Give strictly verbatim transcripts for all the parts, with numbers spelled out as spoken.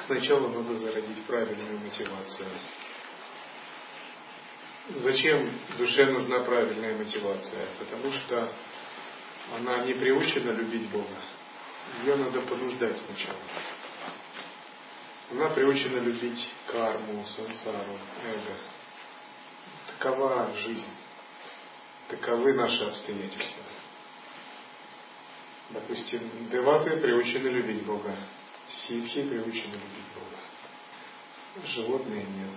Сначала надо зародить правильную мотивацию. Зачем душе нужна правильная мотивация? Потому что она не приучена любить Бога. Ее надо понуждать сначала. Она приучена любить карму, сансару, эго. Такова жизнь. Таковы наши обстоятельства. Допустим, деваты приучены любить Бога. Ситхи приучены любить Бога. Животные нет.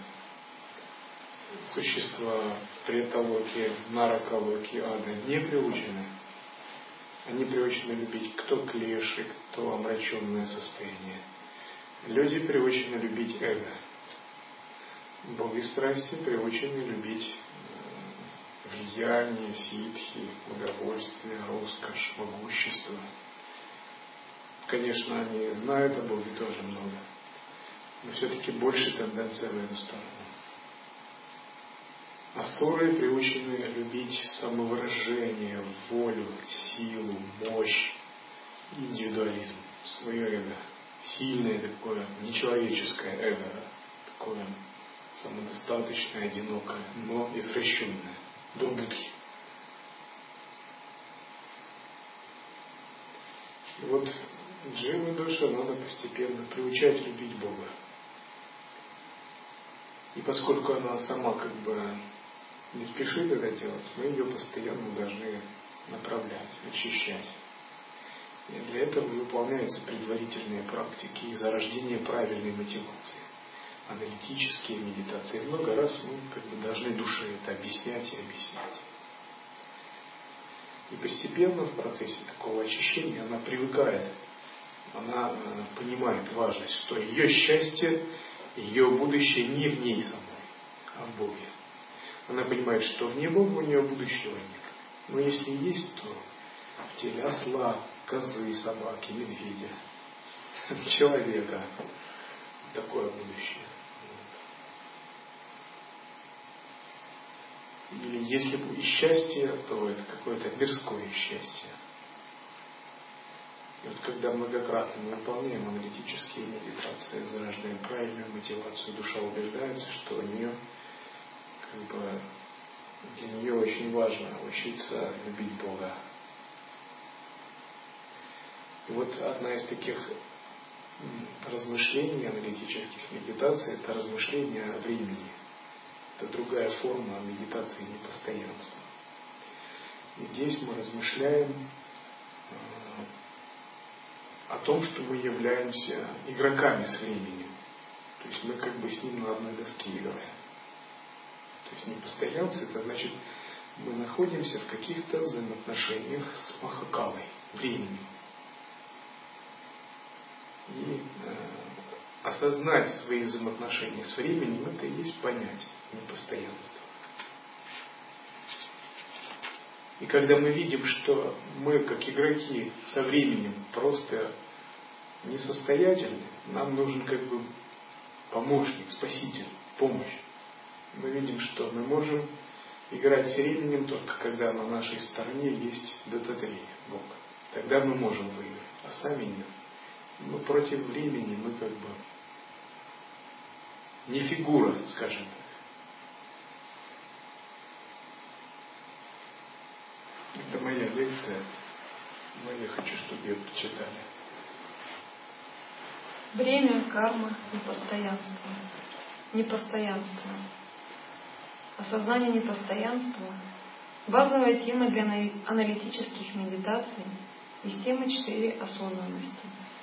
Существа преталоки, наракалоки, ада не приучены. Они приучены любить кто клеши, кто омраченное состояние. Люди приучены любить эго. Боги страсти приучены любить влияние, ситхи, удовольствие, роскошь, могущество. Конечно, они знают о Боге тоже много, но все-таки больше тенденция в эту сторону. Асуры приучены любить самовыражение, волю, силу, мощь, индивидуализм, свое эго. Сильное такое, нечеловеческое эго, такое самодостаточное, одинокое, но извращенное, до будхи. И вот дживу душу надо постепенно приучать любить Бога. И поскольку она сама как бы не спешит это делать, мы ее постоянно должны направлять, очищать. И для этого выполняются предварительные практики и зарождение правильной мотивации. Аналитические медитации. Много раз мы как бы должны душе это объяснять и объяснять. И постепенно в процессе такого очищения она привыкает, она э, понимает важность, что ее счастье, ее будущее не в ней самой, а в Боге. Она понимает, что вне Бога у нее будущего нет. Но если есть, то в теле осла, козы, собаки, медведя, человека такое будущее. Или если бы и счастье, то это какое-то мирское счастье. И вот когда многократно мы выполняем аналитические медитации, зарождаем правильную мотивацию, душа убеждается, что у нее, как бы, для нее очень важно учиться любить Бога. И вот одна из таких размышлений, аналитических медитаций, это размышление о времени. Это другая форма медитации непостоянства. И здесь мы размышляем о том, что мы являемся игроками с временем. То есть мы как бы с ним на одной доске играем. То есть непостоянство, это значит, мы находимся в каких-то взаимоотношениях с Махакалой, временем. И э, осознать свои взаимоотношения с временем, это и есть понять непостоянство. И когда мы видим, что мы, как игроки, со временем просто несостоятельны, нам нужен как бы помощник, спаситель, помощь. Мы видим, что мы можем играть с временем только когда на нашей стороне есть Дататрея, Бог. Тогда мы можем выиграть, а сами нет. Но против времени мы как бы не фигура, скажем так. Это моя лекция, но я хочу, чтобы ее прочитали. Время, карма, непостоянство. Непостоянство. Осознание непостоянства – базовая тема для аналитических медитаций из темы четыре осознанности.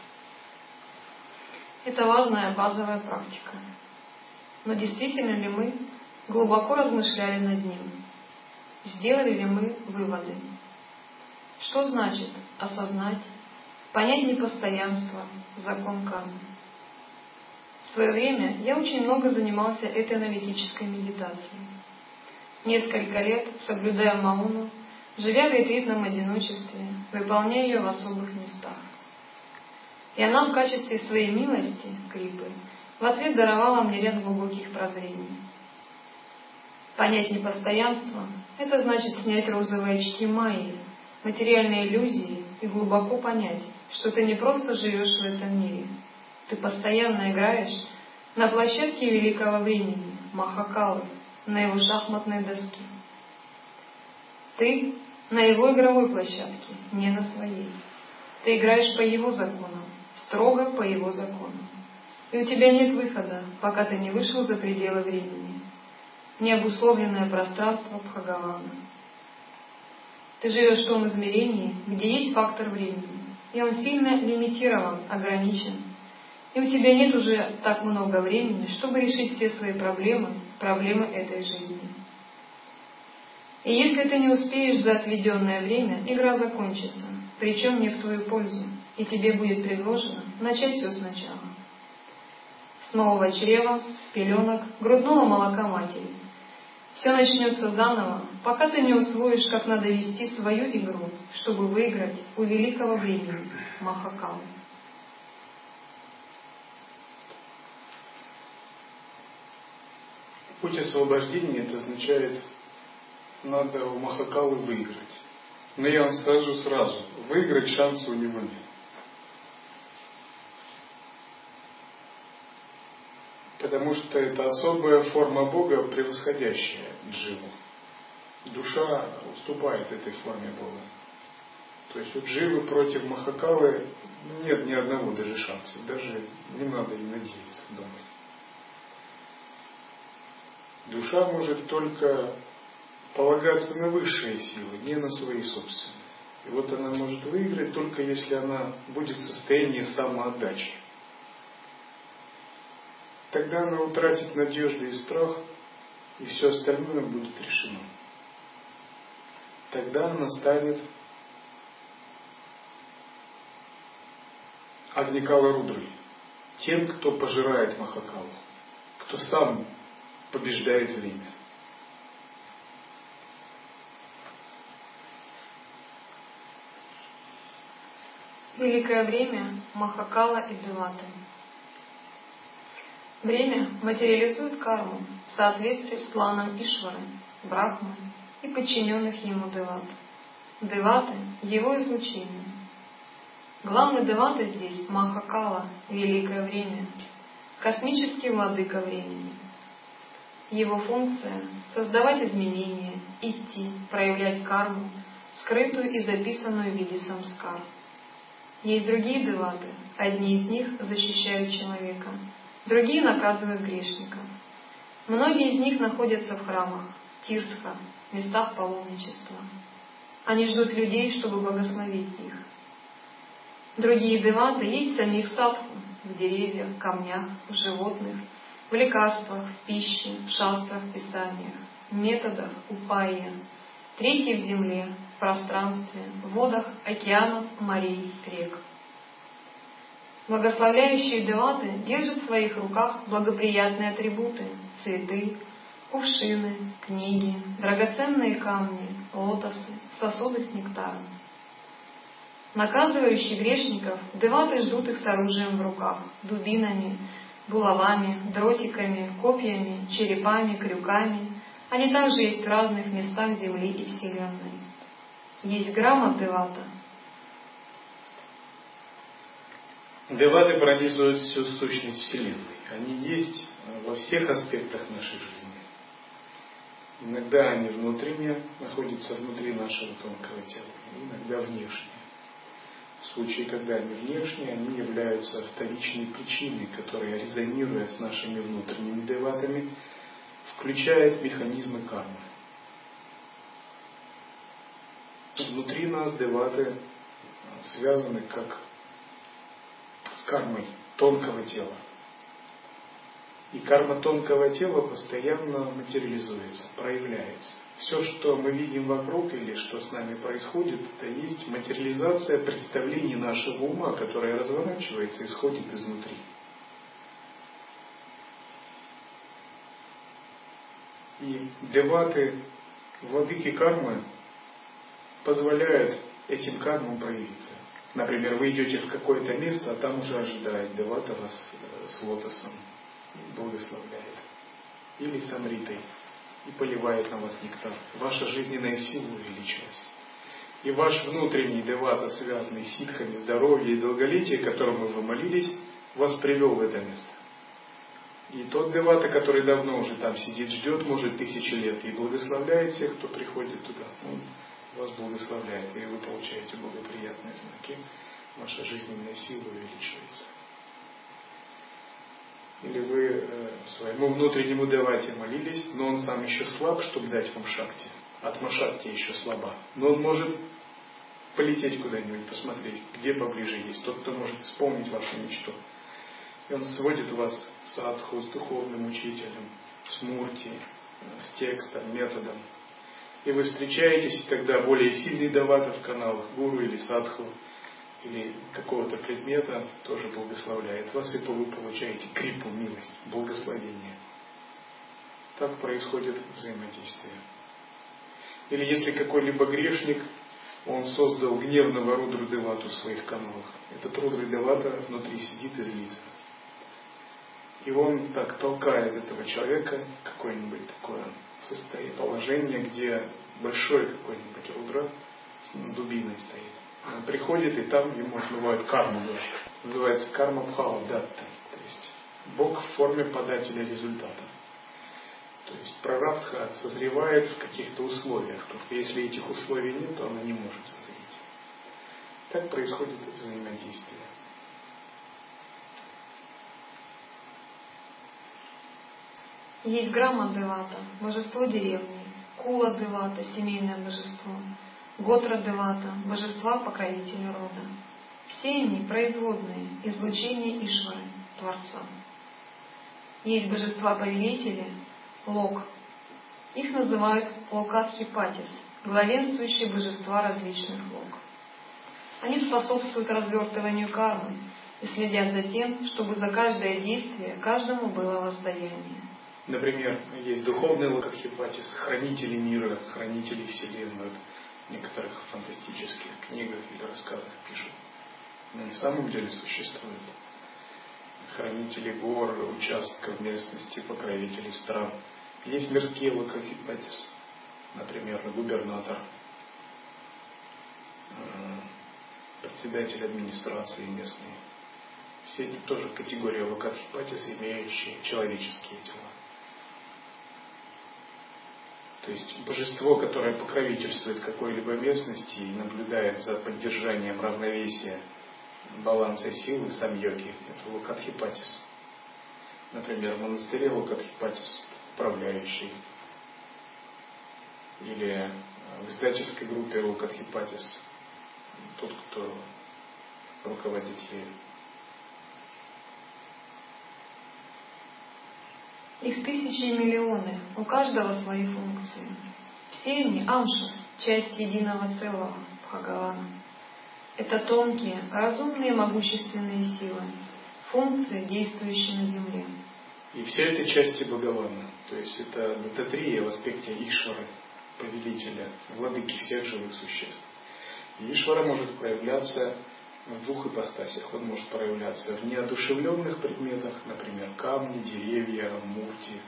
Это важная базовая практика. Но действительно ли мы глубоко размышляли над ним? Сделали ли мы выводы? Что значит осознать, понять непостоянство, закон кармы? В свое время я очень много занимался этой аналитической медитацией. Несколько лет, соблюдая мауну, живя в ретритном одиночестве, выполняя ее в особых местах. И она в качестве своей милости, крипы, в ответ даровала мне ряд глубоких прозрений. Понять непостоянство – это значит снять розовые очки майи, материальные иллюзии и глубоко понять, что ты не просто живешь в этом мире, Ты постоянно играешь на площадке великого времени, Махакалы, на его шахматной доске. Ты на его игровой площадке, не на своей. Ты играешь по его законам, строго по его законам. И у тебя нет выхода, пока ты не вышел за пределы времени, необусловленное пространство Бхагавана. Ты живешь в том измерении, где есть фактор времени, и он сильно лимитирован, ограничен. И у тебя нет уже так много времени, чтобы решить все свои проблемы, проблемы этой жизни. И если ты не успеешь за отведенное время, игра закончится, причем не в твою пользу, и тебе будет предложено начать все сначала. С нового чрева, с пеленок, грудного молока матери. Все начнется заново, пока ты не усвоишь, как надо вести свою игру, чтобы выиграть у великого времени Махакалы. Путь освобождения это означает, надо у Махакалы выиграть. Но я вам скажу сразу, выиграть шанса у него нет. Потому что это особая форма Бога, превосходящая Дживу. Душа уступает этой форме Бога. То есть у Дживы против Махакалы нет ни одного даже шанса. Даже не надо и надеяться думать. Душа может только полагаться на высшие силы, не на свои собственные. И вот она может выиграть только если она будет в состоянии самоотдачи. Тогда она утратит надежду и страх, и все остальное будет решено. Тогда она станет Агникала Рудрой, тем, кто пожирает Махакалу, кто сам побеждает время. Великое время Махакала и Деваты. Время материализует карму в соответствии с планом Ишвары, Брахмы и подчиненных ему деват. Деваты – его излучение. Главный девата здесь – Махакала, великое время, космический владыка времени. Его функция – создавать изменения, идти, проявлять карму, скрытую и записанную в виде самскар. Есть другие деваты, одни из них защищают человека, другие наказывают грешников. Многие из них находятся в храмах, тиртха, местах паломничества. Они ждут людей, чтобы благословить их. Другие деваты есть в самих садху, в деревьях, камнях, в животных, в лекарствах, в пище, в шастрах, в писаниях, в методах, упайя. Третьи в земле, в пространстве, в водах, океанов, морей, рек. Благословляющие деваты держат в своих руках благоприятные атрибуты, цветы, кувшины, книги, драгоценные камни, лотосы, сосуды с нектаром. Наказывающие грешников, деваты ждут их с оружием в руках, дубинами, булавами, дротиками, копьями, черепами, крюками. Они также есть в разных местах Земли и Вселенной. Есть грамот девата. Деваты пронизывают всю сущность Вселенной. Они есть во всех аспектах нашей жизни. Иногда они внутренне находятся внутри нашего тонкого тела, иногда внешне. В случае, когда они внешние, они являются вторичной причиной, которая, резонируя с нашими внутренними деватами, включает механизмы кармы. Внутри нас деваты связаны как с кармой тонкого тела. И карма тонкого тела постоянно материализуется, проявляется. Все, что мы видим вокруг или что с нами происходит, это есть материализация представлений нашего ума, которая разворачивается и исходит изнутри. И деваты, владыки кармы, позволяют этим кармам проявиться. Например, вы идете в какое-то место, а там уже ожидает девата вас с лотосом, благословляет. Или с амритой, и поливает на вас нектар. Ваша жизненная сила увеличилась. И ваш внутренний девата, связанный с ситхами, здоровья и долголетия, к которому вы молились, вас привел в это место. И тот девата, который давно уже там сидит, ждет, может, тысячи лет, и благословляет всех, кто приходит туда. Он вас благословляет, и вы получаете благоприятные знаки. Ваша жизненная сила увеличивается. Или вы э, своему внутреннему девате молились, но он сам еще слаб, чтобы дать вам шакти. Атма шакти еще слаба. Но он может полететь куда-нибудь, посмотреть, где поближе есть тот, кто может исполнить вашу мечту. И он сводит вас с садху, с духовным учителем, с мурти, с текстом, методом. И вы встречаетесь, и тогда более сильный девата в каналах, гуру или садху, или какого-то предмета тоже благословляет вас, и вы получаете крипу, милость, благословение. Так происходит взаимодействие. Или если какой-либо грешник, он создал гневного Рудру Девату в своих каналах. Этот Рудра Девата внутри сидит и злится. И он так толкает этого человека в какое-нибудь такое состояние, положение, где большой какой-нибудь Рудра с дубиной стоит. Он приходит, и там ему отмывают карму. Называется карма бхава датта. То есть Бог в форме подателя результата. То есть прарабдха созревает в каких-то условиях. Только если этих условий нет, то она не может созреть. Так происходит взаимодействие. Есть Грама Девата, божество деревни, Кула Девата, семейное божество, Готра Девата, божества покровителя рода. Все они производные, излучения Ишвары, Творца. Есть божества-повелители, Лок. Их называют Локатхипатис, главенствующие божества различных лок. Они способствуют развертыванию кармы и следят за тем, чтобы за каждое действие каждому было воздаяние. Например, есть духовный Локатхипатис, хранители мира, хранители вселенной. В некоторых фантастических книгах или рассказах пишут. Но на самом деле существуют хранители гор, участков местности, покровители стран. Есть мирские Локатхипатис, например, губернатор, председатель администрации местной. Все это тоже категория Локатхипатис, имеющие человеческие тела. То есть божество, которое покровительствует какой-либо местности и наблюдает за поддержанием равновесия, баланса силы, самьоги, это Локатхипатис. Например, в монастыре Локатхипатис, управляющий. Или в издательской группе Локатхипатис, тот, кто руководит ею. Их тысячи и миллионы, у каждого свои функции. Все они амшас, часть единого целого, Бхагавана. Это тонкие, разумные, могущественные силы, функции, действующие на земле. И все это части Бхагавана. То есть это дататрия в аспекте Ишвары, повелителя, владыки всех живых существ. И Ишвара может проявляться в двух ипостасях. Он может проявляться в неодушевленных предметах, например, камни, деревья, мурти,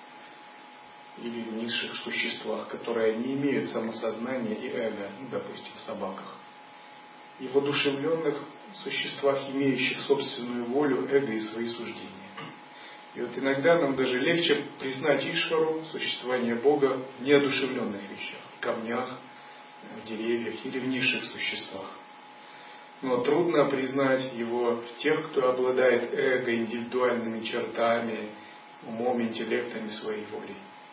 или в низших существах, которые не имеют самосознания и эго, ну, допустим, в собаках. И в одушевленных существах, имеющих собственную волю, эго и свои суждения. И вот иногда нам даже легче признать Ишвару, существование Бога, в неодушевленных вещах, в камнях, в деревьях или в низших существах. Но трудно признать его в тех, кто обладает эго, индивидуальными чертами, умом, интеллектом и своей волей.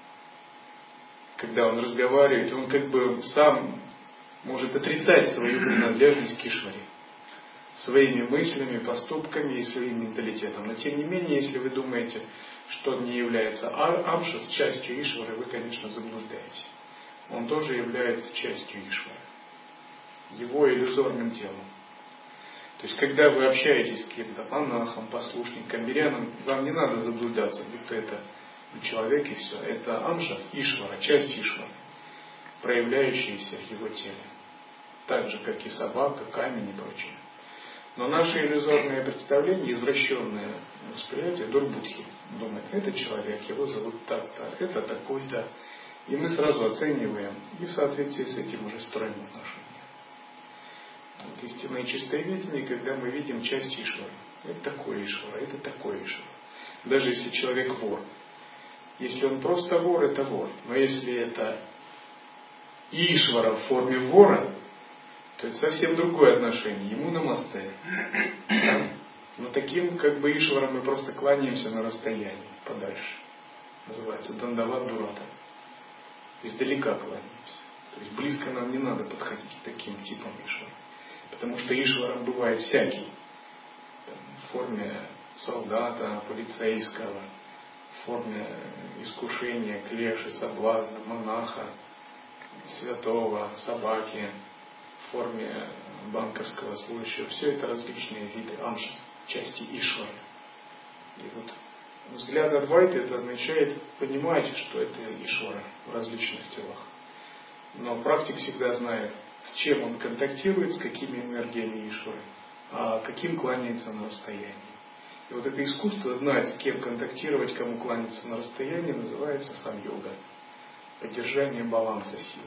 Когда он разговаривает, он как бы сам может отрицать свою принадлежность к Ишваре своими мыслями, поступками и своим менталитетом. Но тем не менее, если вы думаете, что он не является амшас, частью Ишвары, вы, конечно, заблуждаетесь. Он тоже является частью Ишвары, его иллюзорным телом. То есть, когда вы общаетесь с кем-то, монахом, послушником, миряном, вам не надо заблуждаться, будто это человек и все. Это амшас, Ишвара, часть Ишвары, проявляющаяся в его теле. Так же, как и собака, камень и прочее. Но наше иллюзорное представление, извращенное восприятие, дурбудхи, думает, это человек, его зовут так-то, это такой-то. И мы сразу оцениваем, и в соответствии с этим уже строим отношения. Вот истинное чистое видение, когда мы видим часть Ишвары. Это такой Ишвара, это такой Ишвара. Даже если человек вор. Если он просто вор, это вор. Но если это Ишвара в форме вора, то это совсем другое отношение. Ему намасте. Да? Но таким как бы Ишварам мы просто кланяемся на расстоянии, подальше. Называется Дандават Дурата. Издалека кланяемся. То есть близко нам не надо подходить к таким типам Ишвара. Потому что Ишварам бывает всякий. Там, в форме солдата, полицейского, в форме искушения, клеши, соблазна, монаха, святого, собаки, в форме банковского служащего. Все это различные виды амшас, части Ишвара. И вот взгляд Адвайты это означает понимать, что это Ишвара в различных телах. Но практик всегда знает, с чем он контактирует, с какими энергиями Ишвары, а каким кланяется на расстоянии. И вот это искусство знать, с кем контактировать, кому кланяться на расстоянии, называется сам-йога. Поддержание баланса сил.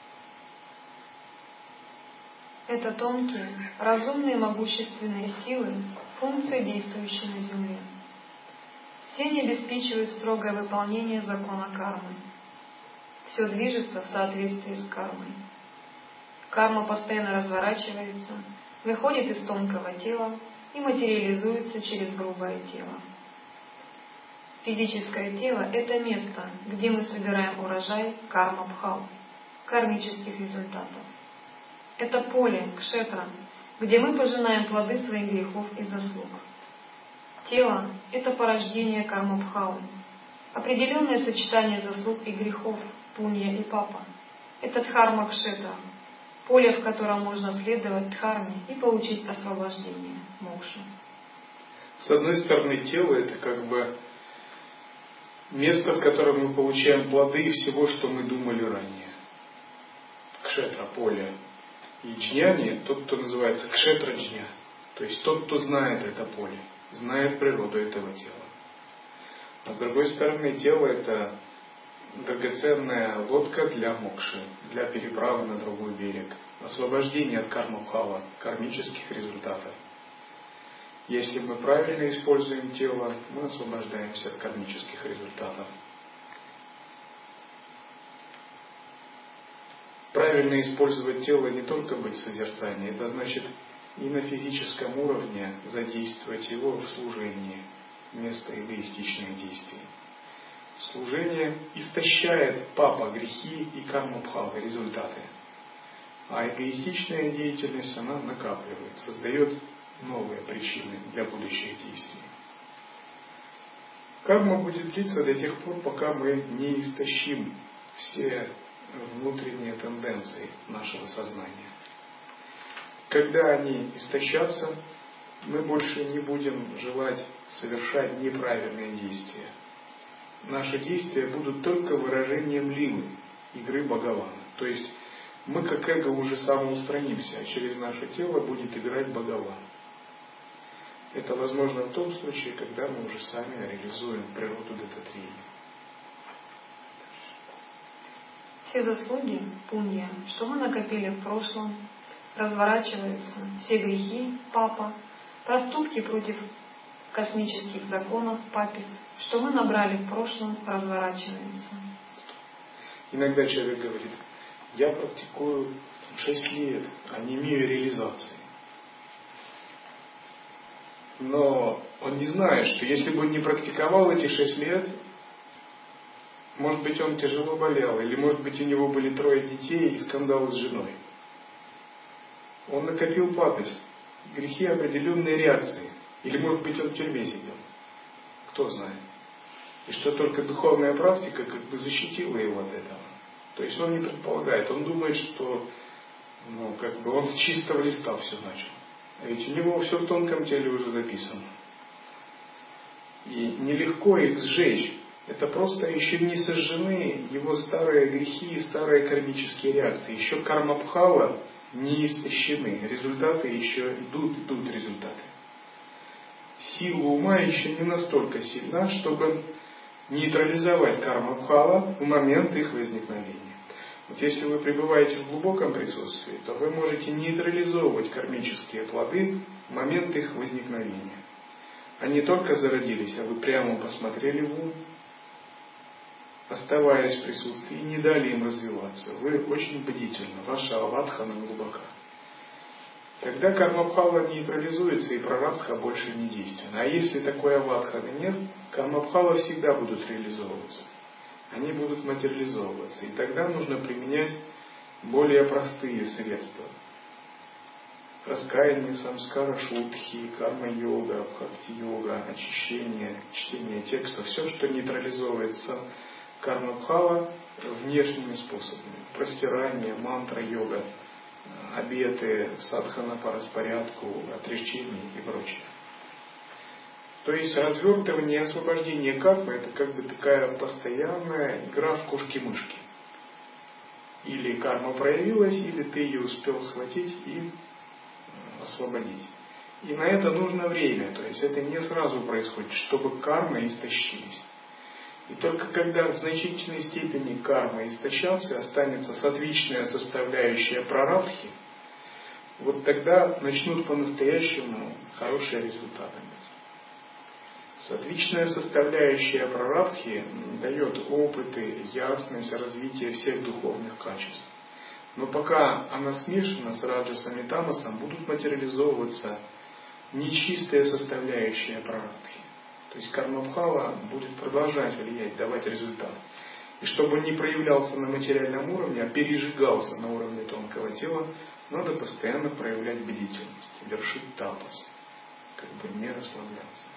Это тонкие, разумные, могущественные силы, функции, действующие на Земле. Все они обеспечивают строгое выполнение закона кармы. Все движется в соответствии с кармой. Карма постоянно разворачивается, выходит из тонкого тела и материализуется через грубое тело. Физическое тело – это место, где мы собираем урожай карма-бхав, кармических результатов. Это поле, кшетра, где мы пожинаем плоды своих грехов и заслуг. Тело – это порождение карма-бхавы, определенное сочетание заслуг и грехов, пунья и папа. Это дхарма-кшетра, поле, в котором можно следовать дхарме и получить освобождение, мокшу. С одной стороны, тело – это как бы место, в котором мы получаем плоды всего, что мы думали ранее. Кшетра, поле. И джняни, тот, кто называется кшетра-джня, то есть тот, кто знает это поле, знает природу этого тела. А с другой стороны, тело – это драгоценная лодка для мокши, для переправы на другой берег, освобождение от карма-бхава, кармических результатов. Если мы правильно используем тело, мы освобождаемся от кармических результатов. Правильно использовать тело не только быть в созерцании, это значит и на физическом уровне задействовать его в служении вместо эгоистичных действий. Служение истощает папа, грехи и карма-бхава, результаты. А эгоистичная деятельность, она накапливает, создает новые причины для будущих действий. Карма будет длиться до тех пор, пока мы не истощим все внутренние тенденции нашего сознания. Когда они истощатся, мы больше не будем желать совершать неправильные действия. Наши действия будут только выражением лилы, игры Бхагавана. То есть мы как эго уже самоустранимся, а через наше тело будет играть Бхагаван. Это возможно в том случае, когда мы уже сами реализуем природу дататрии. Все заслуги, пунья, что мы накопили в прошлом, разворачиваются, все грехи, папа, проступки против космических законов, папис, что мы набрали в прошлом, разворачиваются. Иногда человек говорит, я практикую шесть лет, а не имею реализации. Но он не знает, что если бы он не практиковал эти шесть лет, может быть, он тяжело болел, или, может быть, у него были трое детей и скандалы с женой. Он накопил папис, грехи определенной реакции. Или, может быть, он в тюрьме сидел. Кто знает. И что только духовная практика как бы защитила его от этого. То есть он не предполагает, он думает, что ну, как бы он с чистого листа все начал. А ведь у него все в тонком теле уже записано. И нелегко их сжечь. Это просто еще не сожжены его старые грехи и старые кармические реакции. Еще карма-бхава не истощены. Результаты еще идут, идут результаты. Сила ума еще не настолько сильна, чтобы нейтрализовать карма-бхава в момент их возникновения. Вот если вы пребываете в глубоком присутствии, то вы можете нейтрализовывать кармические плоды в момент их возникновения. Они только зародились, а вы прямо посмотрели в ум, оставаясь в присутствии, и не дали им развиваться. Вы очень бдительны, ваша авадхана глубока. Тогда кармабхава нейтрализуется, и прарабдха больше не действенна. А если такой авадханы нет, кармабхава всегда будут реализовываться. Они будут материализовываться. И тогда нужно применять более простые средства. Раскаяние, самскара, шутхи, карма-йога, бхакти-йога, очищение, чтение текста. Все, что нейтрализовывается кармабхава внешними способами. Простирание, мантра-йога, обеты, садхана по распорядку, отречение и прочее. То есть развертывание и освобождение кармы — это как бы такая постоянная игра в кошки-мышки. Или карма проявилась, или ты ее успел схватить и освободить. И на это нужно время, то есть это не сразу происходит, чтобы кармы истощились. И только когда в значительной степени карма истощаться и останется сатвичная составляющая прарабдхи, вот тогда начнут по-настоящему хорошие результаты быть. Сатвичная составляющая прарабдхи дает опыты, ясность, развитие всех духовных качеств. Но пока она смешана с раджасом и тамасом, будут материализовываться нечистая составляющая прарабдхи. То есть кармабхава будет продолжать влиять, давать результат. И чтобы он не проявлялся на материальном уровне, а пережигался на уровне тонкого тела, надо постоянно проявлять бдительность, вершить тапас, как бы не расслабляться.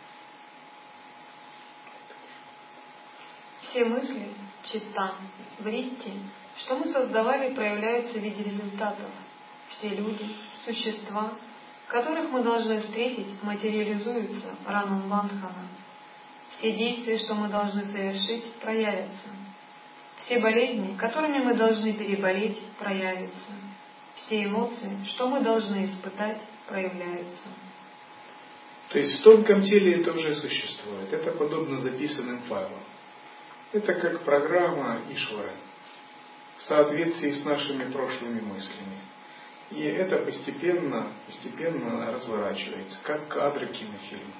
Все мысли, читта, вритти, что мы создавали, проявляются в виде результатов. Все люди, существа, которых мы должны встретить, материализуются ранам бандхана. Все действия, что мы должны совершить, проявятся. Все болезни, которыми мы должны переболеть, проявятся. Все эмоции, что мы должны испытать, проявляются. То есть в тонком теле это уже существует. Это подобно записанным файлам. Это как программа Ишвары в соответствии с нашими прошлыми мыслями. И это постепенно, постепенно разворачивается, как кадры кинофильма.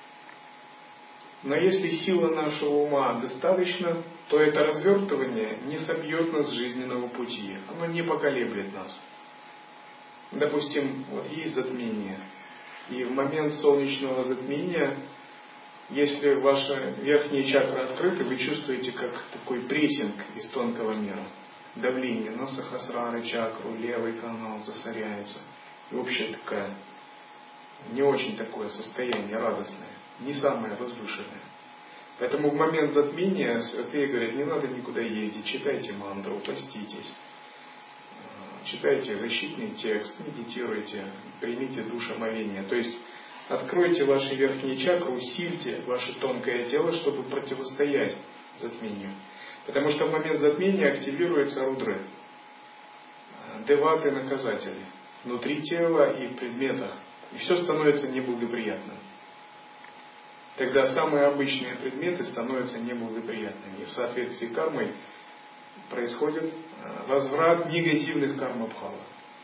Но если сила нашего ума достаточна, то это развертывание не собьет нас с жизненного пути. Оно не поколеблет нас. Допустим, вот есть затмение. И в момент солнечного затмения, если ваша верхняя чакра открыта, вы чувствуете как такой прессинг из тонкого мира. Давление на сахасрары, чакру, левый канал засоряется. И вообще такая, не очень такое состояние радостное. Не самое возвышенное. Поэтому в момент затмения святые говорят, не надо никуда ездить, читайте мантру, поститесь, читайте защитный текст, медитируйте, примите душомоление. То есть откройте ваши верхние чакры, усильте ваше тонкое тело, чтобы противостоять затмению. Потому что в момент затмения активируются рудры, деваты, наказатели, внутри тела и в предметах. И все становится неблагоприятным. Тогда самые обычные предметы становятся неблагоприятными. И в соответствии с кармой происходит возврат негативных кармабхавов.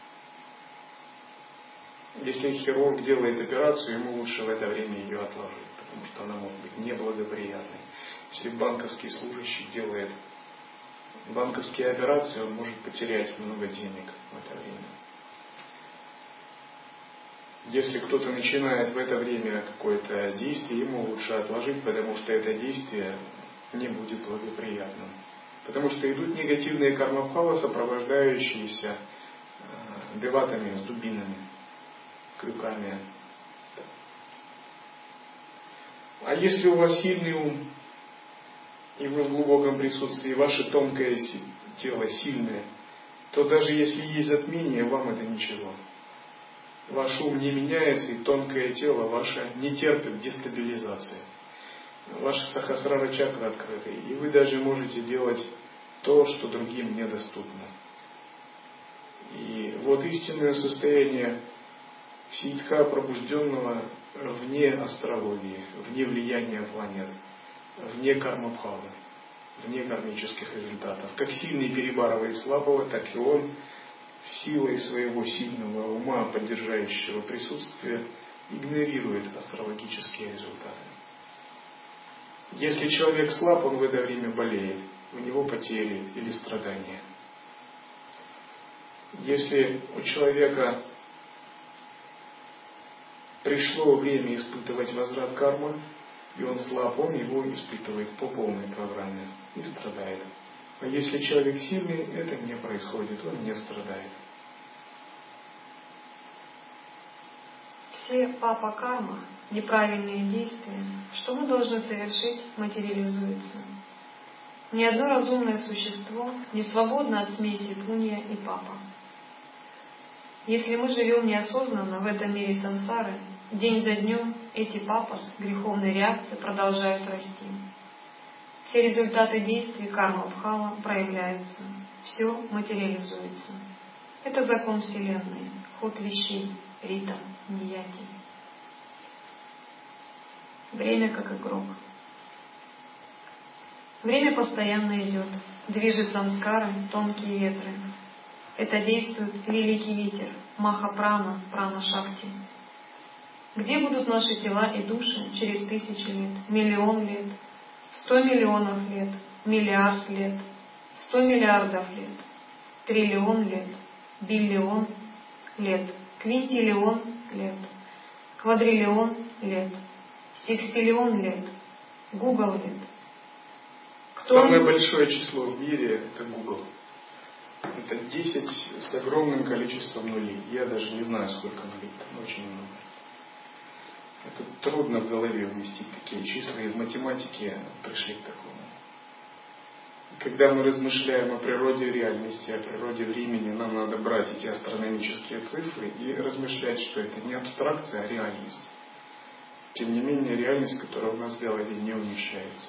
Если хирург делает операцию, ему лучше в это время ее отложить, потому что она может быть неблагоприятной. Если банковский служащий делает банковские операции, он может потерять много денег в это время. Если кто-то начинает в это время какое-то действие, ему лучше отложить, потому что это действие не будет благоприятным. Потому что идут негативные кармабхавы, сопровождающиеся деватами с дубинами, крюками. А если у вас сильный ум, и вы в глубоком присутствии, ваше тонкое тело сильное, то даже если есть затмение, вам это ничего. Ваш ум не меняется, и тонкое тело ваше не терпит дестабилизации. Ваша сахасрара чакра открыта, и вы даже можете делать то, что другим недоступно. И вот истинное состояние ситха пробужденного вне астрологии, вне влияния планет, вне кармабхавы, вне кармических результатов. Как сильный перебарывает слабого, так и он силой своего сильного ума, поддержающего присутствие, игнорирует астрологические результаты. Если человек слаб, он в это время болеет, у него потери или страдания. Если у человека пришло время испытывать возврат кармы, и он слаб, он его испытывает по полной программе и страдает. А если человек сильный, это не происходит, он не страдает. Все папа карма, неправильные действия, что мы должны совершить, материализуются. Ни одно разумное существо не свободно от смеси пунья и папа. Если мы живем неосознанно в этом мире сансары, день за днем эти папас, греховные реакции, продолжают расти. Все результаты действий карма-бхава проявляются, все материализуется. Это закон Вселенной, ход вещей, рита, нияти. Время как игрок. Время постоянно идет, движет самскары, тонкие ветры. Это действует великий ветер, маха-прана, прана-шакти. Где будут наши тела и души через тысячи лет, миллион лет, сто миллионов лет, миллиард лет, сто миллиардов лет, триллион лет, биллион лет, квинтиллион лет, квадриллион лет, секстиллион лет, гугл лет. Кто Самое большое число в мире — это Google. Это десять с огромным количеством нулей. Я даже не знаю, сколько нулей, там очень много. Это трудно в голове вместить такие числа, и в математике пришли к такому. Когда мы размышляем о природе реальности, о природе времени, нам надо брать эти астрономические цифры и размышлять, что это не абстракция, а реальность. Тем не менее, реальность, которая у нас в голове, не умещается.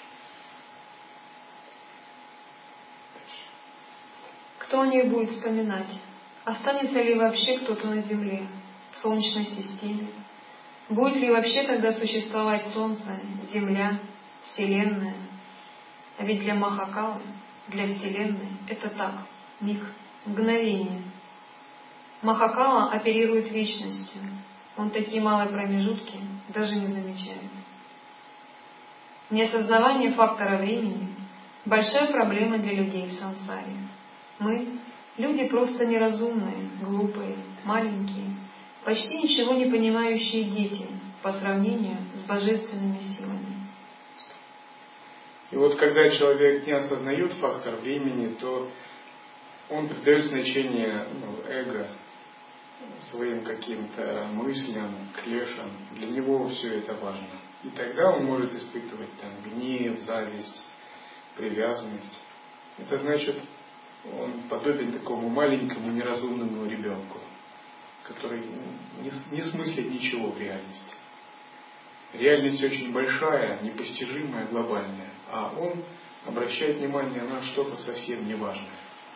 Кто о ней будет вспоминать? Останется ли вообще кто-то на Земле, в Солнечной системе? Будет ли вообще тогда существовать Солнце, Земля, Вселенная? А ведь для Махакалы, для Вселенной это так, миг, мгновение. Махакала оперирует вечностью. Он такие малые промежутки даже не замечает. Неосознавание фактора времени – большая проблема для людей в сансаре. Мы – люди просто неразумные, глупые, маленькие, почти ничего не понимающие дети по сравнению с божественными силами. И вот когда человек не осознает фактор времени, то он придает значение ну, эго, своим каким-то мыслям, клешам. Для него все это важно. И тогда он может испытывать там гнев, зависть, привязанность. Это значит, он подобен такому маленькому неразумному ребенку, который не, не смыслит ничего в реальности. Реальность очень большая, непостижимая, глобальная, а он обращает внимание на что-то совсем неважное.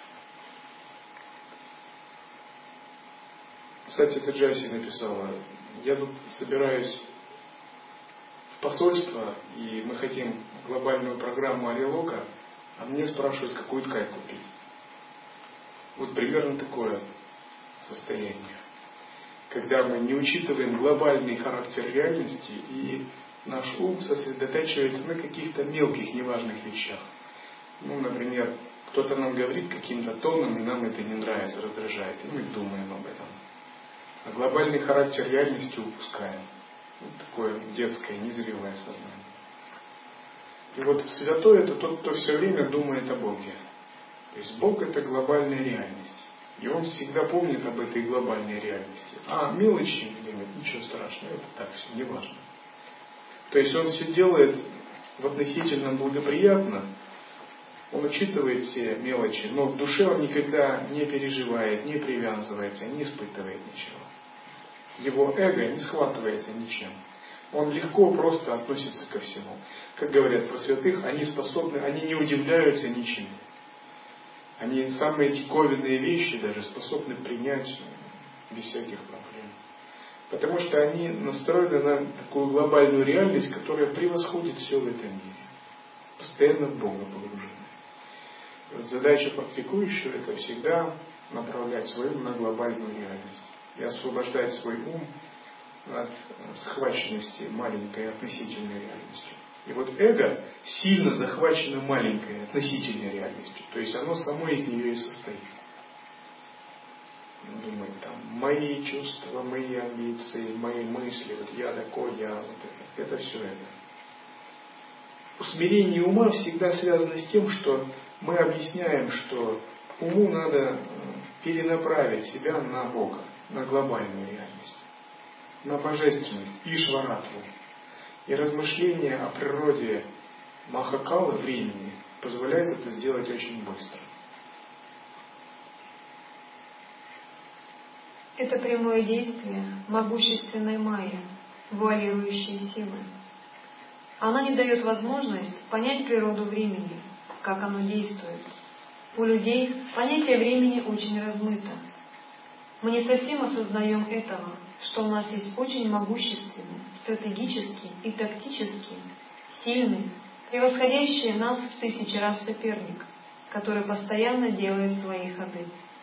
Кстати, Таджаси написала: я тут собираюсь в посольство, и мы хотим глобальную программу Арилока, а мне спрашивают, какую ткань купить. Вот примерно такое состояние. Когда мы не учитываем глобальный характер реальности, и наш ум сосредотачивается на каких-то мелких, неважных вещах. Ну, например, кто-то нам говорит каким-то тоном, и нам это не нравится, раздражает, и мы думаем об этом. А глобальный характер реальности упускаем. Вот такое детское, незрелое сознание. И вот святой — это тот, кто все время думает о Боге. То есть Бог — это глобальная реальность. И он всегда помнит об этой глобальной реальности. А мелочи, нет, ничего страшного, это так все, не важно. То есть он все делает в относительном благоприятно, он учитывает все мелочи, но в душе он никогда не переживает, не привязывается, не испытывает ничего. Его эго не схватывается ничем. Он легко просто относится ко всему. Как говорят про святых, они способны, они не удивляются ничему. Они самые диковинные вещи даже способны принять без всяких проблем. Потому что они настроены на такую глобальную реальность, которая превосходит все в этом мире. Постоянно в Бога погружены. Вот задача практикующего — это всегда направлять свой ум на глобальную реальность. И освобождать свой ум от захваченности маленькой относительной реальностью. И вот эго сильно захвачено маленькой относительной реальностью. То есть оно само из нее и состоит. Думает, там, мои чувства, мои амбиции, мои мысли, вот я такой, я вот это. Это все это. Усмирение ума всегда связано с тем, что мы объясняем, что уму надо перенаправить себя на Бога, на глобальную реальность, на божественность, Ишваратву. И размышления о природе Махакалы, времени, позволяют это сделать очень быстро. Это прямое действие могущественной майи, вуалирующей силы. Она не дает возможность понять природу времени, как оно действует. У людей понятие времени очень размыто. Мы не совсем осознаем этого, что у нас есть очень могущественный, стратегический и тактический, сильный, превосходящий нас в тысячи раз соперник, который постоянно делает свои ходы.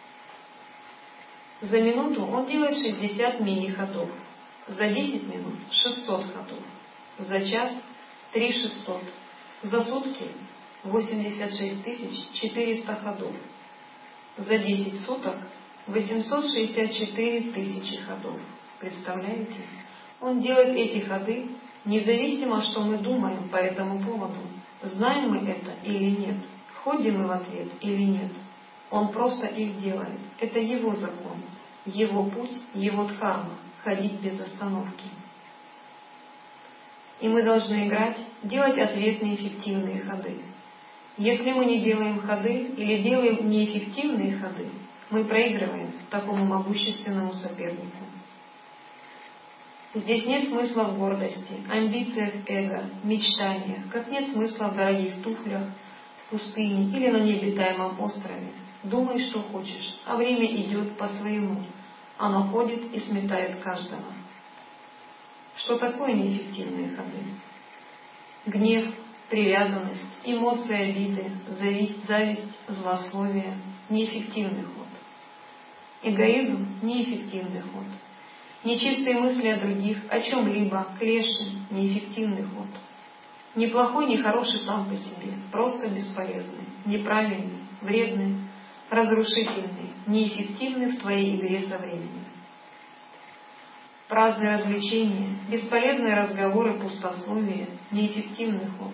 За минуту он делает шестьдесят мини-ходов, за десять минут шестьсот ходов, за час три шестьсот, за сутки восемьдесят шесть тысяч четыреста ходов, за десять суток восемьсот шестьдесят четыре тысячи ходов. Представляете? Он делает эти ходы независимо, что мы думаем по этому поводу. Знаем мы это или нет? Ходим мы в ответ или нет? Он просто их делает. Это его закон, его путь, его дхарма — ходить без остановки. И мы должны играть, делать ответные эффективные ходы. Если мы не делаем ходы или делаем неэффективные ходы, мы проигрываем такому могущественному сопернику. Здесь нет смысла в гордости, амбициях эго, мечтаниях, как нет смысла в дорогих туфлях, в пустыне или на необитаемом острове. Думай, что хочешь, а время идет по-своему. Оно ходит и сметает каждого. Что такое неэффективные ходы? Гнев, привязанность, эмоции обиды, зависть, зависть, злословие – неэффективный ход. Эгоизм – неэффективный ход. Нечистые мысли о других, о чем-либо, клеши – неэффективный ход. Ни плохой, ни хороший сам по себе, просто бесполезный, неправильный, вредный, разрушительный, неэффективный в твоей игре со временем. Праздные развлечения, бесполезные разговоры, пустословие – неэффективный ход.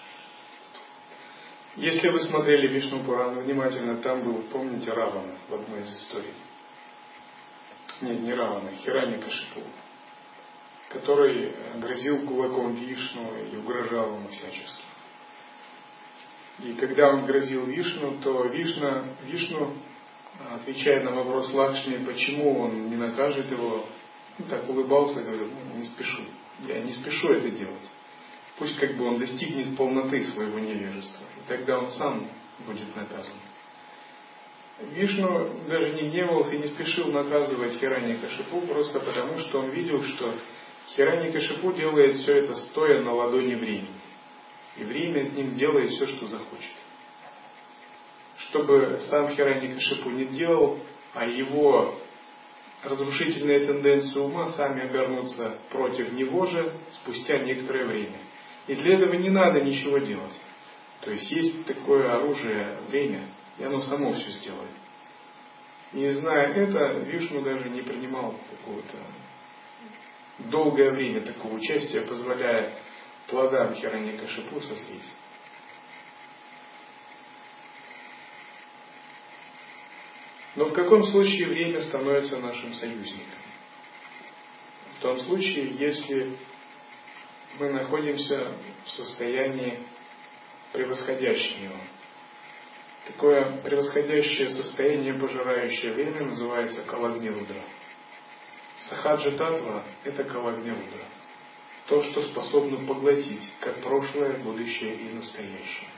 Если вы смотрели Вишну Пурану внимательно, там был, помните, Равана в одной из историй. Нет, не Равана, Хираньякашипу, который грозил кулаком Вишну и угрожал ему всячески. И когда он грозил Вишну, то Вишна, Вишну, отвечая на вопрос Лакшми, почему он не накажет его, так улыбался и говорил: ну, не спешу, я не спешу это делать. Пусть как бы он достигнет полноты своего невежества, и тогда он сам будет наказан. Вишну даже не гневался и не спешил наказывать Хираньякашипу, просто потому, что он видел, что Хираньякашипу делает все это стоя на ладони времени. И время с ним делает все, что захочет. Чтобы сам Хираньякашипу не делал, а его разрушительные тенденции ума сами обернутся против него же спустя некоторое время. И для этого не надо ничего делать. То есть есть такое оружие время, и оно само все сделает. И зная это, Вишну даже не принимал какого-то долгое время такого участия, позволяя плодам Хираньякашипу созреть. Но в каком случае время становится нашим союзником? В том случае, если мы находимся в состоянии превосходящем его. Такое превосходящее состояние, пожирающее время, называется калагни-рудра. Сахаджа-татва – это калагни-рудра. То, что способно поглотить как прошлое, будущее и настоящее.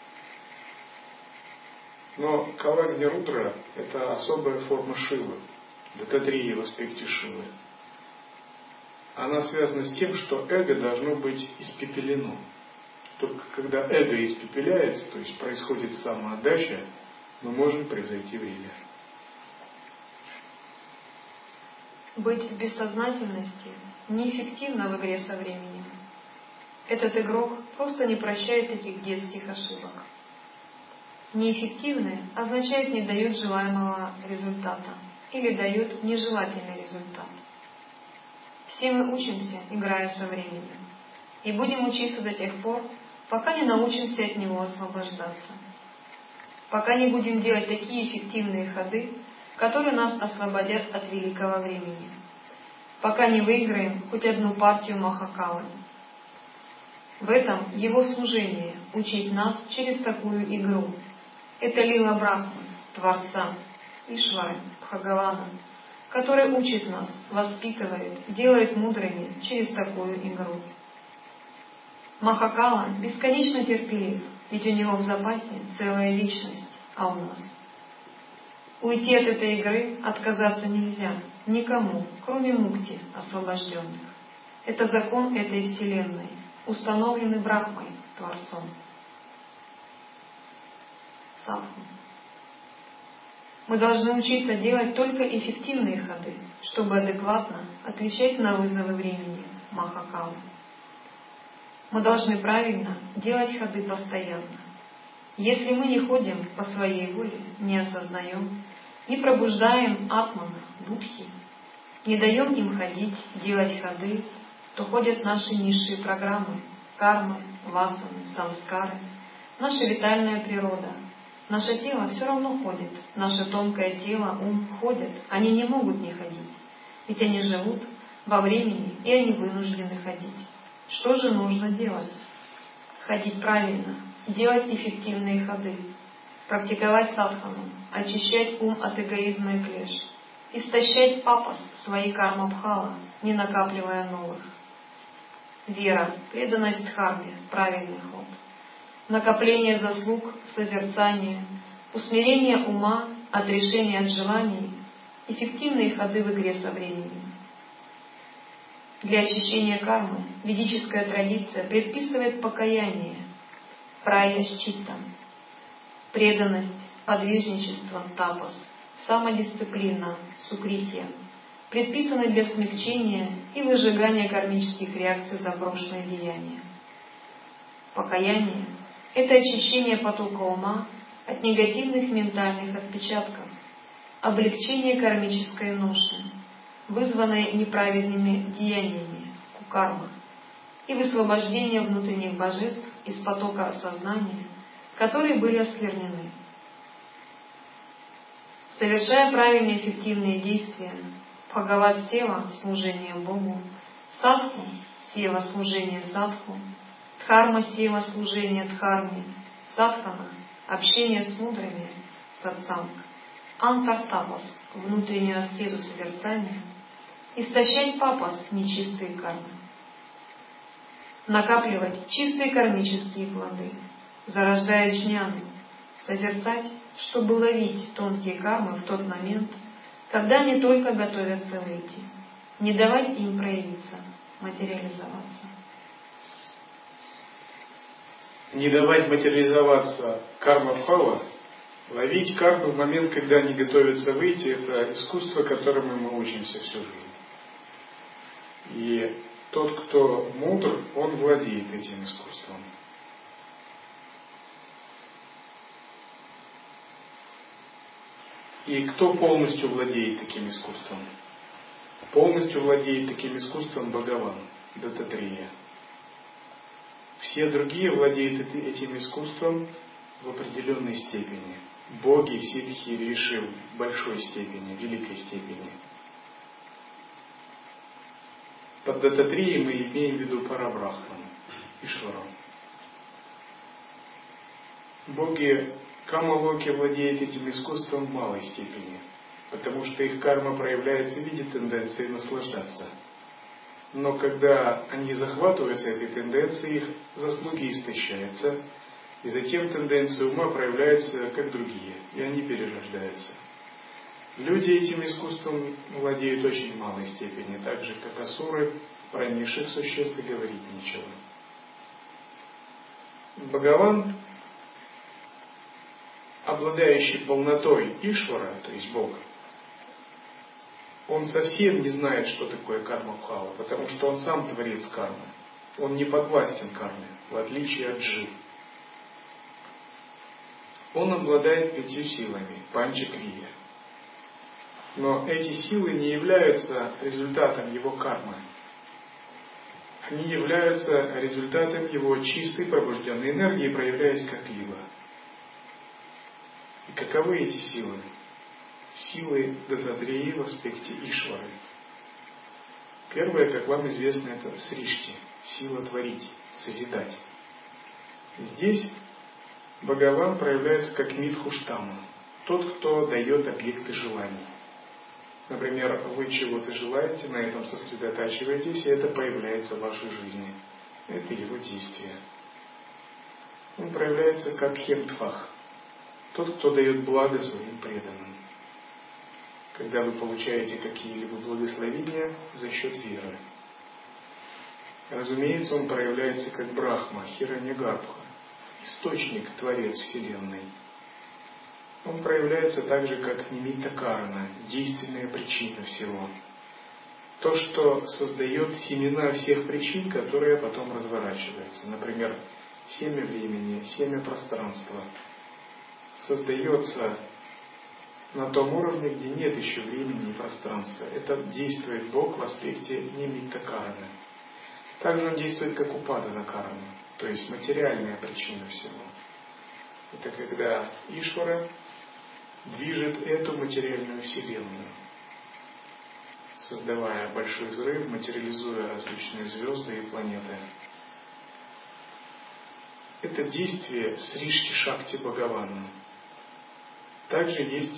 Но калагни-рудра – это особая форма Шивы, дататрия в аспекте Шивы. Она связана с тем, что эго должно быть испепелено. Только когда эго испепеляется, то есть происходит самоотдача, мы можем превзойти время. Быть в бессознательности неэффективно в игре со временем. Этот игрок просто не прощает таких детских ошибок. Неэффективные означает не дают желаемого результата или дают нежелательный результат. Все мы учимся, играя со временем, и будем учиться до тех пор, пока не научимся от него освобождаться. Пока не будем делать такие эффективные ходы, которые нас освободят от великого времени. Пока не выиграем хоть одну партию Махакалы. В этом его служение — учить нас через такую игру. Это лила Брахмы, Творца, Ишвары, Бхагавана, который учит нас, воспитывает, делает мудрыми через такую игру. Махакала бесконечно терпелив, ведь у него в запасе целая вечность, а у нас. Уйти от этой игры, отказаться нельзя никому, кроме мукти, освобожденных. Это закон этой вселенной, установленный Брахмой, Творцом. Садху. Мы должны учиться делать только эффективные ходы, чтобы адекватно отвечать на вызовы времени Махакалы. Мы должны правильно делать ходы постоянно. Если мы не ходим по своей воле, не осознаем, не пробуждаем атмана, будхи, не даем им ходить, делать ходы, то ходят наши низшие программы, кармы, васаны, самскары, наша витальная природа. Наше тело все равно ходит, наше тонкое тело, ум ходят, они не могут не ходить, ведь они живут во времени, и они вынуждены ходить. Что же нужно делать? Ходить правильно, делать эффективные ходы, практиковать садхану, очищать ум от эгоизма и клеш, истощать папас, свои карма-бхала, не накапливая новых. Вера, преданность дхарме, правильный ход. Накопление заслуг, созерцание, усмирение ума, отрешение от желаний, эффективные ходы в игре со временем. Для очищения кармы ведическая традиция предписывает покаяние, праяшчитта, преданность, подвижничество, тапас, самодисциплина, сукритья, предписаны для смягчения и выжигания кармических реакций за прошлые деяния. Покаяние — это очищение потока ума от негативных ментальных отпечатков, облегчение кармической ноши, вызванной неправедными деяниями, кукарма, и высвобождение внутренних божеств из потока сознания, которые были осквернены. Совершая правильные эффективные действия, Бхагават Сева — служение Богу, Садху — Сева — служение Садху, Дхарма Сева — служение Дхарме, Садхана — общение с мудрыми, Сатсанг, Антартапас — внутреннюю аскезу созерцания, истощать папас — нечистые кармы, накапливать чистые кармические плоды, зарождая джняну, созерцать, чтобы ловить тонкие кармы в тот момент, когда они только готовятся выйти, не давать им проявиться, материализоваться. Не давать материализоваться карма-бхава, ловить карму в момент, когда они готовятся выйти, это искусство, которому мы учимся всю жизнь. И тот, кто мудр, он владеет этим искусством. И кто полностью владеет таким искусством? Полностью владеет таким искусством Бхагаван, Даттатрия. Все другие владеют этим искусством в определенной степени. Боги, ситхи, риши в большой степени, в великой степени. Под Даттатрией мы имеем в виду Парабрахман, Ишвару. Боги Камалоки владеют этим искусством в малой степени, потому что их карма проявляется в виде тенденции наслаждаться. Но когда они захватываются этой тенденцией, их заслуги истощаются, и затем тенденции ума проявляются как другие, и они перерождаются. Люди этим искусством владеют очень в малой степени, так же, как асуры, про низших существ и говорить нечего. Бхагаван, обладающий полнотой Ишвара, то есть Бога, он совсем не знает, что такое карма-бхава, потому что он сам творец кармы. Он не подвластен карме, в отличие от джи. Он обладает пятью силами, панча-крия. Но эти силы не являются результатом его кармы. Они являются результатом его чистой пробужденной энергии, проявляясь как-либо. И каковы эти силы? Силы Дататреи в аспекте Ишвары. Первое, как вам известно, это сришти, сила творить, созидать. Здесь Бхагаван проявляется как Мидхуштама, тот, кто дает объекты желаний. Например, вы чего-то желаете, на этом сосредотачиваетесь, и это появляется в вашей жизни. Это его действие. Он проявляется как Хемтвах, тот, кто дает благо своим преданным. Когда вы получаете какие-либо благословения за счет веры. Разумеется, он проявляется как Брахма, Хираньягарбха, источник, творец Вселенной. Он проявляется также как Нимитта Карана, действенная причина всего. То, что создает семена всех причин, которые потом разворачиваются. Например, семя времени, семя пространства. Создается на том уровне, где нет еще времени и пространства. Это действует Бог в аспекте Нимитта Караны. Также он действует как Упадана Карана, то есть материальная причина всего. Это когда Ишвара движет эту материальную вселенную, создавая большой взрыв, материализуя различные звезды и планеты. Это действие Сришти Шакти Бхагавана. Также есть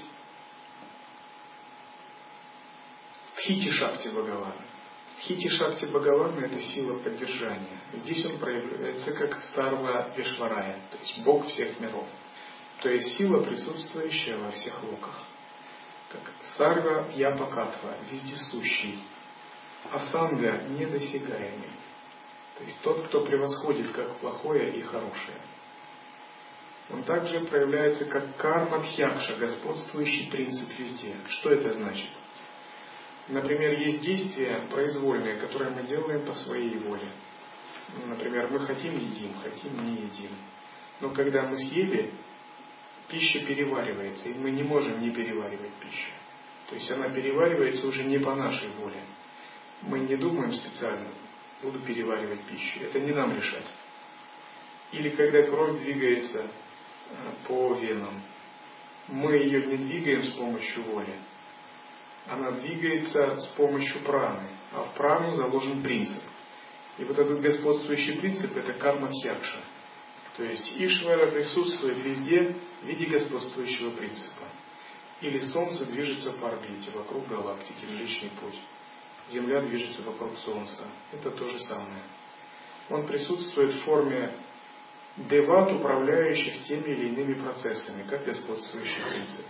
Стхити Шакти Бхагавана. Стхити Шакти Бхагавана — это сила поддержания. Здесь он проявляется как Сарва Вишварая, то есть Бог всех миров. То есть сила, присутствующая во всех локах. Как Сарва Вьяпакатва, вездесущий. Асанга — недосягаемый. То есть тот, кто превосходит как плохое и хорошее. Он также проявляется как Карма-дхьякша, господствующий принцип везде. Что это значит? Например, есть действия произвольные, которые мы делаем по своей воле. Например, мы хотим — едим, хотим — не едим. Но когда мы съели, пища переваривается, и мы не можем не переваривать пищу. То есть она переваривается уже не по нашей воле. Мы не думаем специально, буду переваривать пищу. Это не нам решать. Или когда кровь двигается по венам, мы ее не двигаем с помощью воли. Она двигается с помощью праны, а в прану заложен принцип. И вот этот господствующий принцип — это карма-дхьякша. То есть Ишвара присутствует везде в виде господствующего принципа. Или Солнце движется по орбите вокруг галактики, Млечный Путь. Земля движется вокруг Солнца. Это то же самое. Он присутствует в форме деват, управляющих теми или иными процессами, как господствующий принцип.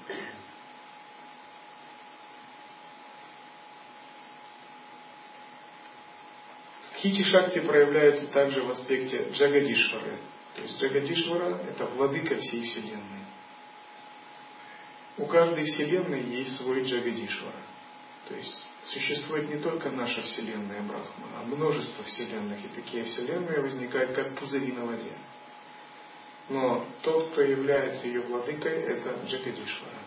Стхити Шакти проявляется также в аспекте Джагадишвары. То есть Джагадишвара — это владыка всей Вселенной. У каждой Вселенной есть свой Джагадишвара. То есть существует не только наша Вселенная Брахма, а множество Вселенных. И такие Вселенные возникают как пузыри на воде. Но тот, кто является ее владыкой, это Джагадишвара.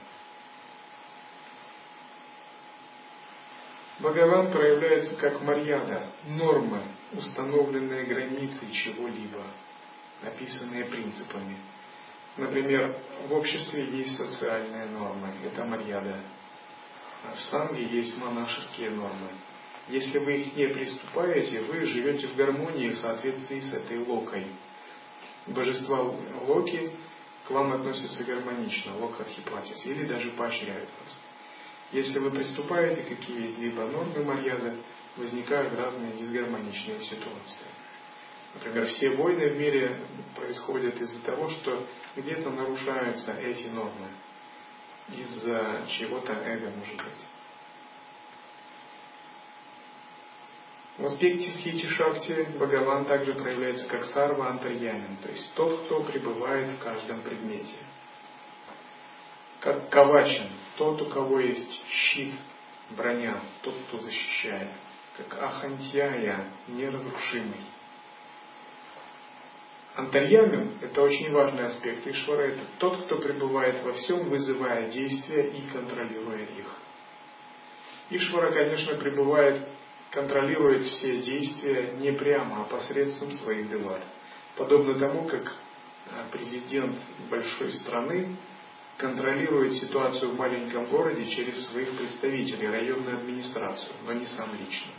Бхагаван проявляется как марьяда, нормы, установленные границей чего-либо, описанные принципами. Например, в обществе есть социальные нормы, это марьяда. А в санге есть монашеские нормы. Если вы их не приступаете, вы живете в гармонии в соответствии с этой локой. Божества Локи к вам относятся гармонично, Локхадхипатис, или даже поощряют вас. Если вы приступаете к какие-либо нормы марьяды, возникают разные дисгармоничные ситуации. Например, все войны в мире происходят из-за того, что где-то нарушаются эти нормы. Из-за чего-то эго, может быть. В аспекте Стхити Шакти Бхагаван также проявляется как Сарва Антарьямин, то есть тот, кто пребывает в каждом предмете. Как Кавачин, тот, у кого есть щит броня, тот, кто защищает, как Ахантьяя, неразрушимый. Антарьямин – это очень важный аспект Ишвара, это тот, кто пребывает во всем, вызывая действия и контролируя их. Ишвара, конечно, пребывает, контролирует все действия не прямо, а посредством своих деват. Подобно тому, как президент большой страны контролирует ситуацию в маленьком городе через своих представителей, районную администрацию, но не сам лично.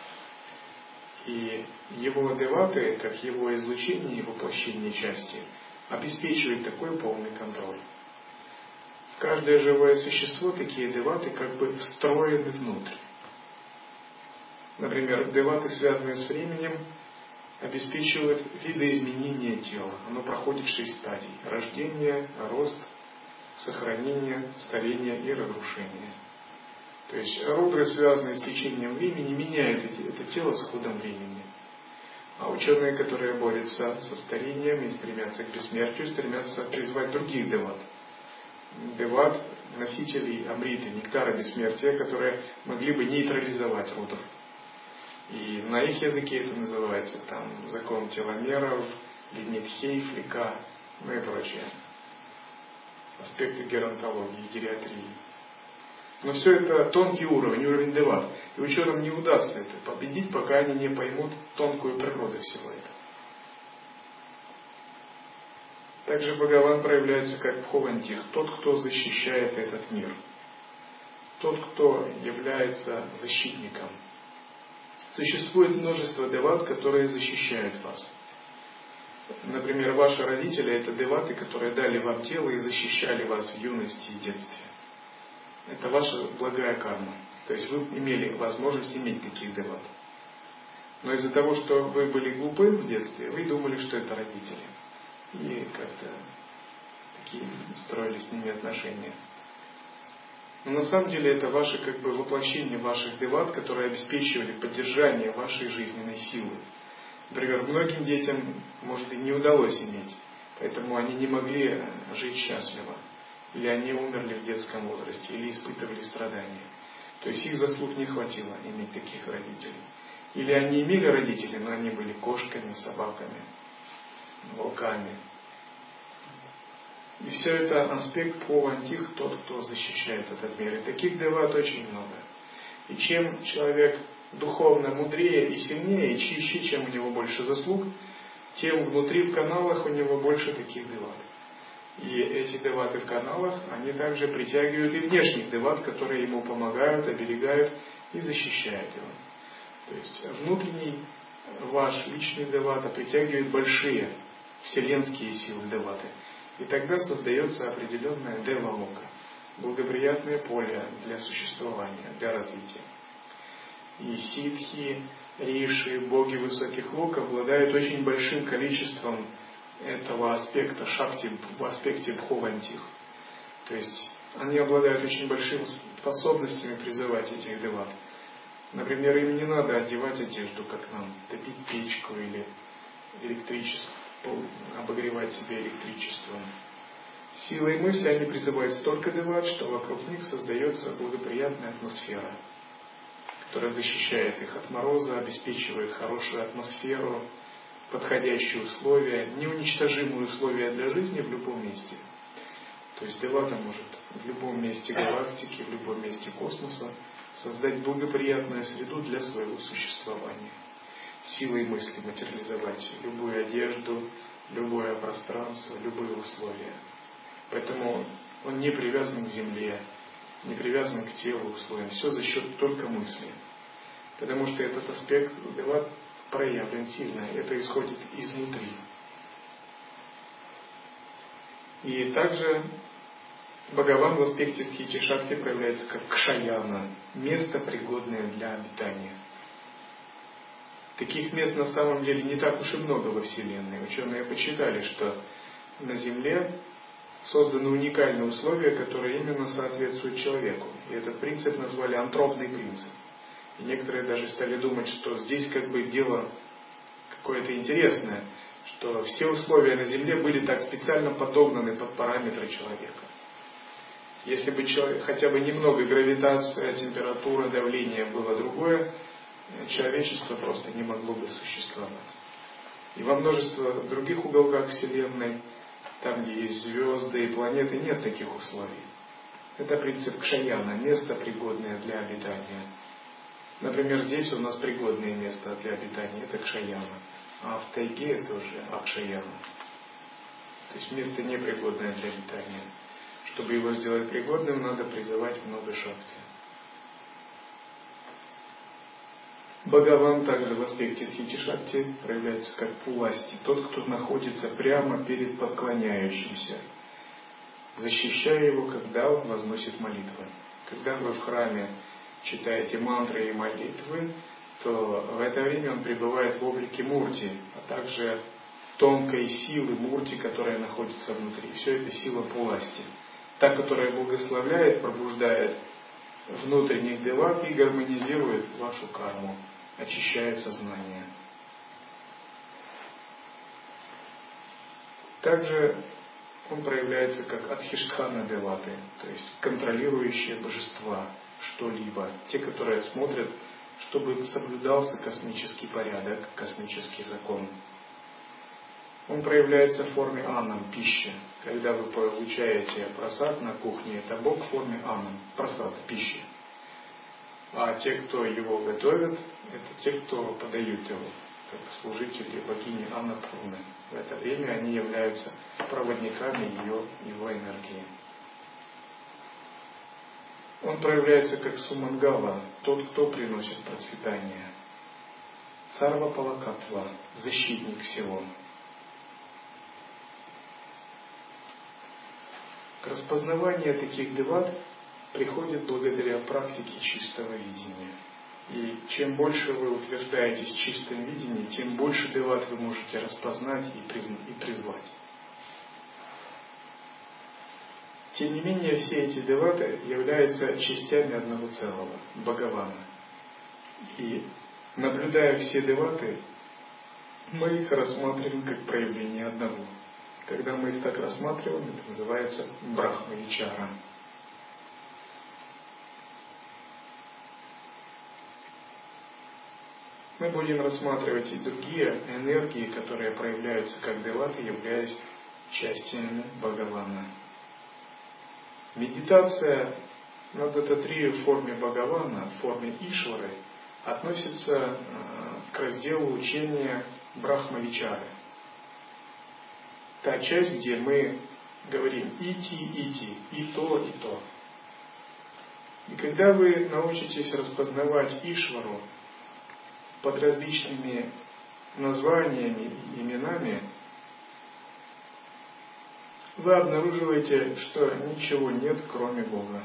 И его деваты, как его излучение и воплощение части, обеспечивают такой полный контроль. В каждое живое существо такие деваты как бы встроены внутрь. Например, деваты, связанные с временем, обеспечивают видоизменение тела. Оно проходит шесть стадий: рождение, рост, сохранение, старение и разрушение. То есть рудры, связанные с течением времени, меняют эти, это тело с ходом времени. А ученые, которые борются со старением и стремятся к бессмертию, стремятся призвать других деват. Деват, носителей амриты, нектара бессмертия, которые могли бы нейтрализовать рудр. И на их языке это называется там закон теломеров, лимит Хейфлика, ну и прочее. Аспекты геронтологии, гериатрии. Но все это тонкий уровень, уровень деват. И ученым не удастся это победить, пока они не поймут тонкую природу всего этого. Также Бхагаван проявляется как Бховантих, тот, кто защищает этот мир. Тот, кто является защитником. Существует множество деват, которые защищают вас. Например, ваши родители – это деваты, которые дали вам тело и защищали вас в юности и детстве. Это ваша благая карма. То есть вы имели возможность иметь таких деват. Но из-за того, что вы были глупы в детстве, вы думали, что это родители. И как-то такие строили с ними отношения. Но на самом деле это ваше как бы воплощение ваших деват, которые обеспечивали поддержание вашей жизненной силы. Например, многим детям, может, и не удалось иметь, поэтому они не могли жить счастливо. Или они умерли в детском возрасте, или испытывали страдания. То есть их заслуг не хватило иметь таких родителей. Или они имели родителей, но они были кошками, собаками, волками. И все это аспект Бховантих, тот, кто защищает этот мир. И таких деват очень много. И чем человек духовно мудрее и сильнее, и чище, чем у него больше заслуг, тем внутри в каналах у него больше таких деват. И эти деваты в каналах, они также притягивают и внешних деват, которые ему помогают, оберегают и защищают его. То есть внутренний ваш личный девата притягивает большие вселенские силы деваты. И тогда создается определенная дева-лока, благоприятное поле для существования, для развития. И ситхи, риши, боги высоких лок обладают очень большим количеством этого аспекта шакти, в аспекте бховантих. То есть они обладают очень большими способностями призывать этих деват. Например, им не надо одевать одежду, как нам, топить печку или электричество, обогревать себя электричеством. Силой мысли они призывают столько деват, что вокруг них создается благоприятная атмосфера, которая защищает их от мороза, обеспечивает хорошую атмосферу, подходящие условия, неуничтожимые условия для жизни в любом месте. То есть девата может в любом месте галактики, в любом месте космоса создать благоприятную среду для своего существования. Силой мысли материализовать любую одежду, любое пространство, любые условия. Поэтому он не привязан к земле, не привязан к телу, условиям. Все за счет только мысли. Потому что этот аспект деват проявлен сильно. Это исходит изнутри. И также Бхагаван в аспекте Стхити Шакти проявляется как Кшаяна, место, пригодное для обитания. Таких мест на самом деле не так уж и много во Вселенной. Ученые посчитали, что на Земле созданы уникальные условия, которые именно соответствуют человеку. И этот принцип назвали антропный принцип. И некоторые даже стали думать, что здесь как бы дело какое-то интересное, что все условия на Земле были так специально подогнаны под параметры человека. Если бы человек, хотя бы немного гравитация, температура, давление было другое, человечество просто не могло бы существовать. И во множество других уголках Вселенной, там, где есть звезды и планеты, нет таких условий. Это принцип Кшаяна, место, пригодное для обитания. Например, здесь у нас пригодное место для обитания, это Кшаяна. А в тайге это уже Акшаяна. То есть место непригодное для обитания. Чтобы его сделать пригодным, надо призывать много шакти. Бхагаван также в аспекте Схити Шакти проявляется как пуласти, тот, кто находится прямо перед поклоняющимся, защищая его, когда он возносит молитвы. Когда вы в храме читаете мантры и молитвы, то в это время он пребывает в облике Мурти, а также тонкой силы Мурти, которая находится внутри. Все это сила пуласти. Та, которая благословляет, пробуждает внутренних деват и гармонизирует вашу карму, очищает сознание. Также он проявляется как Адхиштхана деваты, то есть контролирующие божества, что-либо, те, которые смотрят, чтобы соблюдался космический порядок, космический закон. Он проявляется в форме анам, пищи. Когда вы получаете прасад на кухне, это Бог в форме анам, прасад, пищи. А те, кто его готовят, это те, кто подают его, как служители богини Аннапурны. В это время они являются проводниками ее, его энергии. Он проявляется как Сумангала, тот, кто приносит процветание. Сарва Палакатва, защитник всего. К распознаванию таких деват приходит благодаря практике чистого видения. И чем больше вы утверждаетесь в чистом видении, тем больше деват вы можете распознать и, призна- и призвать. Тем не менее, все эти деваты являются частями одного целого, Бхагавана. И наблюдая все деваты, мы их рассматриваем как проявление одного. Когда мы их так рассматриваем, это называется Брахма-вичара. Мы будем рассматривать и другие энергии, которые проявляются как деваты, являясь частями Бхагавана. Медитация на Дататрию в форме Бхагавана, в форме Ишвары, относится к разделу учения Брахма-вичары. Та часть, где мы говорим ити, ити, и то, и то. И когда вы научитесь распознавать Ишвару под различными названиями и именами, вы обнаруживаете, что ничего нет, кроме Бога.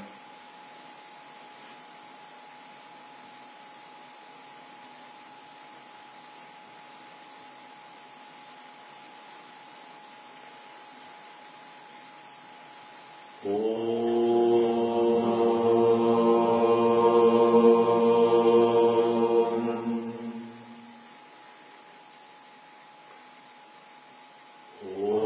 О